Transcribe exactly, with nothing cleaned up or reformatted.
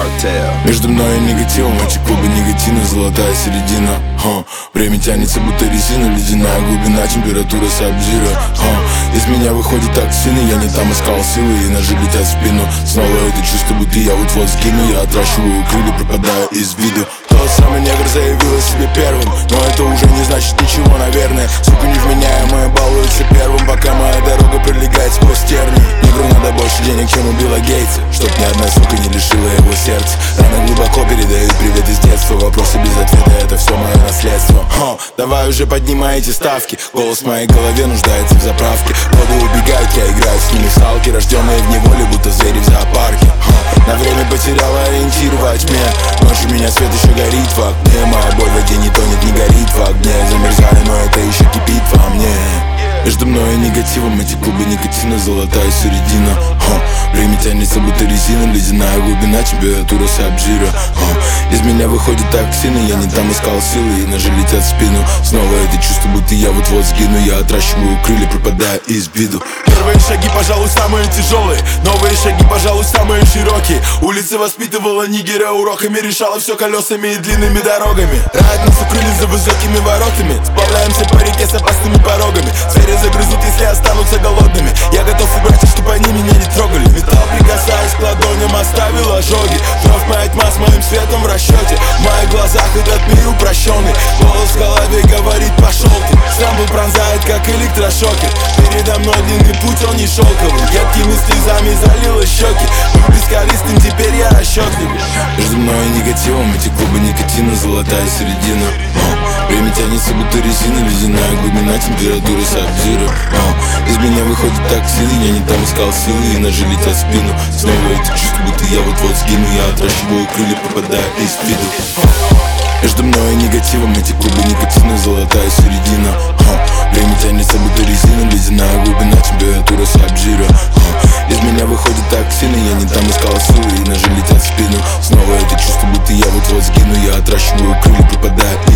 Cartel. Между мной и негативом эти клубы негативно, золотая середина. Ха. Время тянется будто резина, ледяная глубина, температура сабзира. Из меня выходит токсины, я не там искал силы, и ножи летят в спину. Снова это чувство, будто я вот-вот сгину. Я отращиваю крылья, пропадая из виду. Тот самый негр заявил о себе первым, но это уже не значит ничего, наверное. Сука невменяемая балуется первым, пока моя дорога пролегает сквозь тернии. Негру надо больше денег, чем у Билла Гейтса, чтоб ни одна сука не лишила его сердца. Раны глубоко передают привет из детства, вопросы без ответа, это все мое наследство. Ха, давай уже поднимайте ставки, голос в моей голове нуждается в заправке. Годы убегают, я играю с ними в салки, рожденные в неволе, будто звери в зоопарке. Ха, на время потеряла ориентир во тьме, ночью меня свет еще горит в окне. Моя боль в воде не тонет, не горит в огне. Замерзаю, но это еще кипит во мне. Между мной и негативом эти клубы никотина, золотая середина. Ха. Время тянется будто резина, ледяная глубина, температура сабзира. Из меня выходит токсины, я не там искал силы, и ножи летят в спину. Снова это чувство, будто я вот-вот сгину. Я отращиваю крылья, пропадая из виду. Первые шаги, пожалуй, самые тяжелые, новые шаги, пожалуй, самые широкие. Улица воспитывала нигера уроками, решала все колесами и длинными дорогами. Рад нас укрыли за высокими воротами, сплавляемся по реке с опасными порогами. Звери загрызут, если останутся голодными. Я готов убрать их, чтобы они меня не трогали. Металл, прикасаясь к ладоням, оставил ожоги. Кровь моя тьма с моим светом в расчете. В моих глазах этот мир упрощенный. Голос в голове говорит: пошел ты. Стамбул пронзает, как электрошокер. Передо мной длинный путь, он не шелковый. Едкими слезами залило щеки. Будь бескорыстным, теперь я расчетливый. Между мной и негативом эти клубы никотина, золотая середина. Время тянется будто резина, ледяная глубина, температура сабзира. Из меня выходит токсины, я не там искал силы, и ножи летят в спину. Снова это чувство, будто я вот-вот сгину. Я отращиваю крылья, пропадая из виду. Между мной и негативом эти клубы никотина, золотая середина. Время тянется будто резина, ледяная глубина, температура сабзира. Из меня выходит токсины, я не там искал силы, и ножи летят в спину. Снова это чувство, будто я вот-вот сгину. Я отращиваю крылья, пропадая из виду.